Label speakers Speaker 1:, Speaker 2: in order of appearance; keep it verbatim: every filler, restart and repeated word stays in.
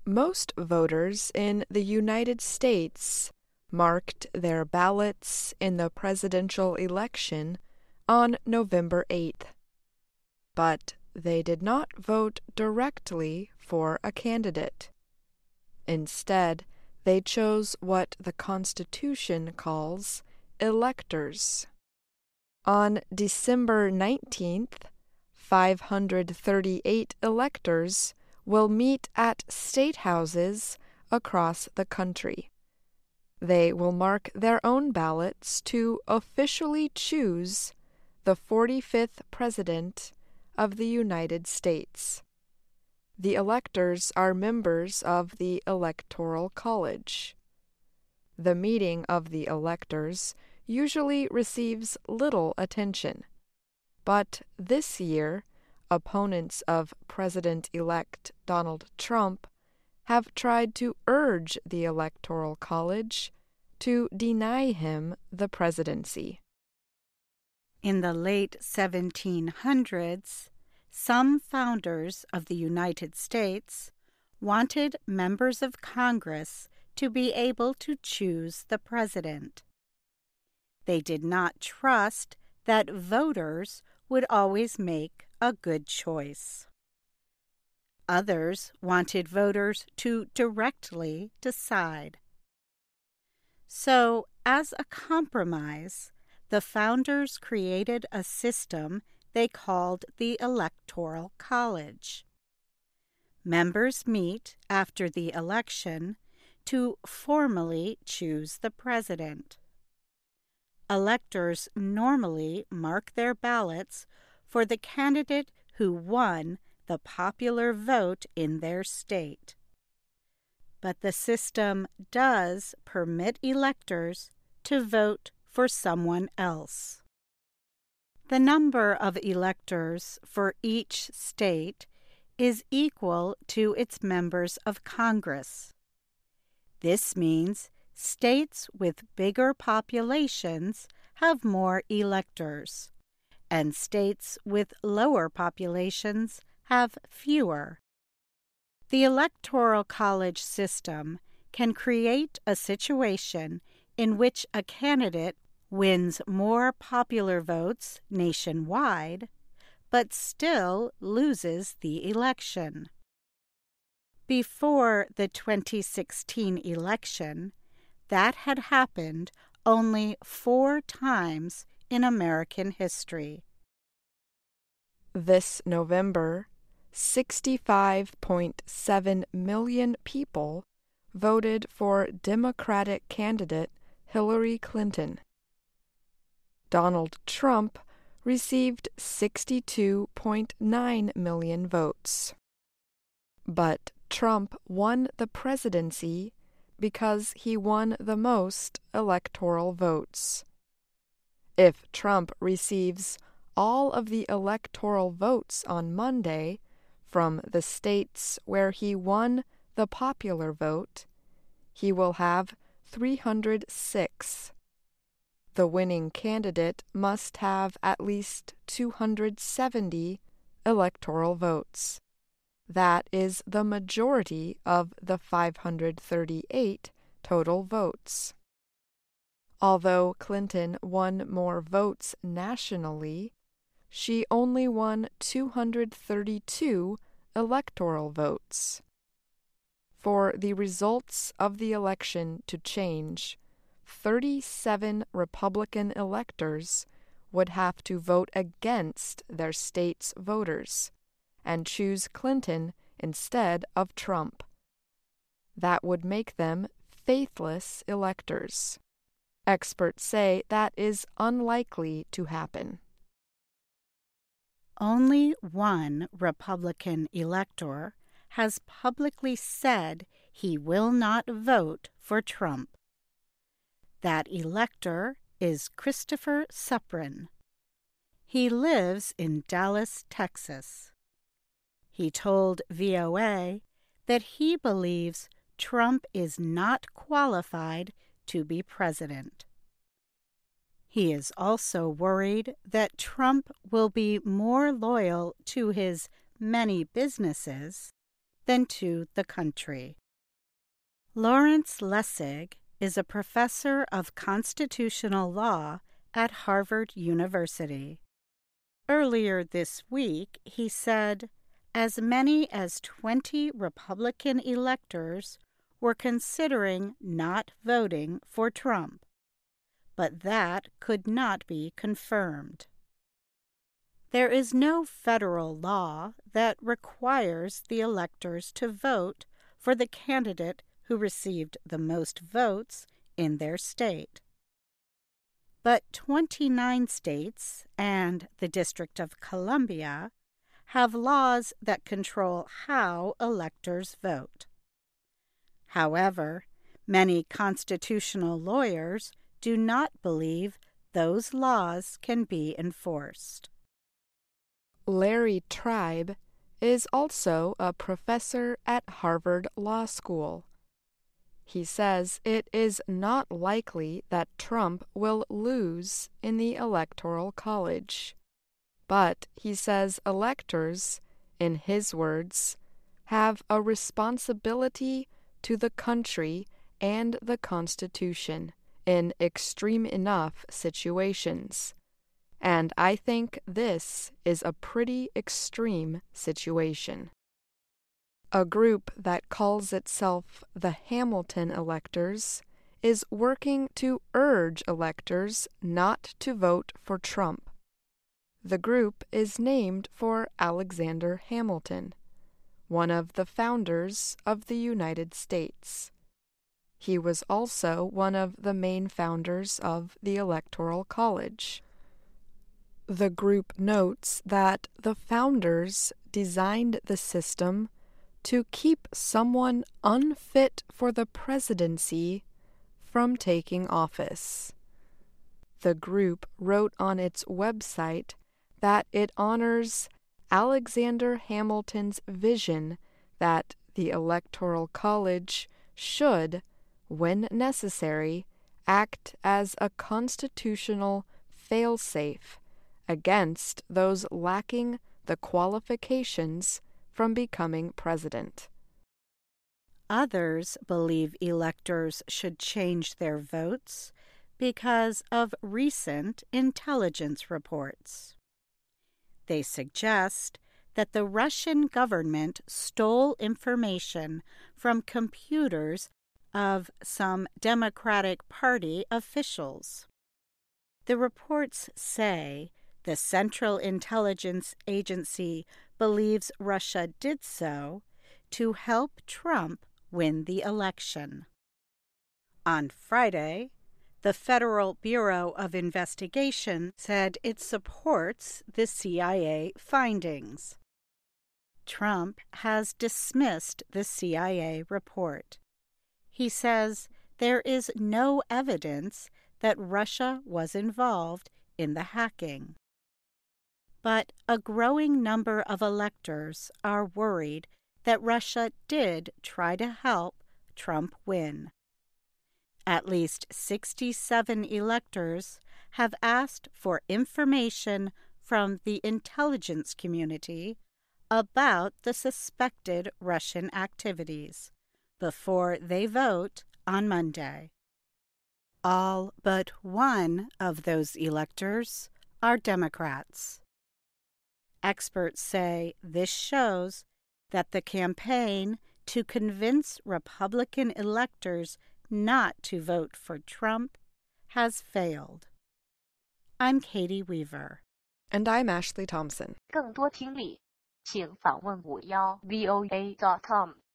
Speaker 1: Most voters in the United States marked their ballots in the presidential election on November eighth, but they did not vote directly for a candidate. Instead, they chose what the Constitution calls electors. On December nineteenth, five hundred thirty-eight electors will meet at state houses across the country. They will mark their own ballots to officially choose the forty-fifth President of the United States. The electors are members of the Electoral College. The meeting of the electors usually receives little attention, but this year, opponents of President-elect Donald Trump have tried to urge the Electoral College to deny him the presidency.
Speaker 2: In the late seventeen hundreds, some founders of the United States wanted members of Congress to be able to choose the president. They did not trust that voters would always make a good choice. Others wanted voters to directly decide. So, as a compromise, the founders created a system they called the Electoral College. Members meet after the election to formally choose the president. Electors normally mark their ballots for the candidate who won the popular vote in their state. But the system does permit electors to vote for someone else. The number of electors for each state is equal to its members of Congress. This means states with bigger populations have more electors, and states with lower populations have fewer. The Electoral College system can create a situation in which a candidate wins more popular votes nationwide, but still loses the election. Before the twenty sixteen election, that had happened only four times in American history.
Speaker 1: This November, sixty-five point seven million people voted for Democratic candidate Hillary Clinton. Donald Trump received sixty-two point nine million votes. But Trump won the presidency because he won the most electoral votes. If Trump receives all of the electoral votes on Monday from the states where he won the popular vote, he will have three hundred six. The winning candidate must have at least two hundred seventy electoral votes. That is the majority of the five hundred thirty-eight total votes. Although Clinton won more votes nationally, she only won two hundred thirty-two electoral votes. For the results of the election to change, thirty-seven Republican electors would have to vote against their state's voters and choose Clinton instead of Trump. That would make them faithless electors. Experts say that is unlikely to happen.
Speaker 2: Only one Republican elector has publicly said he will not vote for Trump. That elector is Christopher Suprin. He lives in Dallas, Texas. He told V O A that he believes Trump is not qualified to be president. He is also worried that Trump will be more loyal to his many businesses than to the country. Lawrence Lessig is a professor of constitutional law at Harvard University. Earlier this week, he said as many as twenty Republican electors were considering not voting for Trump, but that could not be confirmed. There is no federal law that requires the electors to vote for the candidate who received the most votes in their state. But twenty-nine states and the District of Columbia have laws that control how electors vote. However, many constitutional lawyers do not believe those laws can be enforced.
Speaker 1: Larry Tribe is also a professor at Harvard Law School. He says it is not likely that Trump will lose in the Electoral College. But he says electors, in his words, have a responsibility to the country and the Constitution in extreme enough situations. And I think this is a pretty extreme situation. A group that calls itself the Hamilton electors is working to urge electors not to vote for Trump. The group is named for Alexander Hamilton, one of the founders of the United States. He was also one of the main founders of the Electoral College. The group notes that the founders designed the system to keep someone unfit for the presidency from taking office. The group wrote on its website that it honors Alexander Hamilton's vision that the Electoral College should, when necessary, act as a constitutional fail-safe against those lacking the qualifications from becoming president.
Speaker 2: Others believe electors should change their votes because of recent intelligence reports. They suggest that the Russian government stole information from computers of some Democratic Party officials. The reports say the Central Intelligence Agency believes Russia did so to help Trump win the election. On Friday, the Federal Bureau of Investigation said it supports the C I A findings. Trump has dismissed the C I A report. He says there is no evidence that Russia was involved in the hacking. But a growing number of electors are worried that Russia did try to help Trump win. At least sixty-seven electors have asked for information from the intelligence community about the suspected Russian activities before they vote on Monday. All but one of those electors are Democrats. Experts say this shows that the campaign to convince Republican electors not to vote for Trump has failed. I'm Katie Weaver.
Speaker 1: And I'm Ashley Thompson.
Speaker 3: 更多听力，请访问五幺 V O A dot com。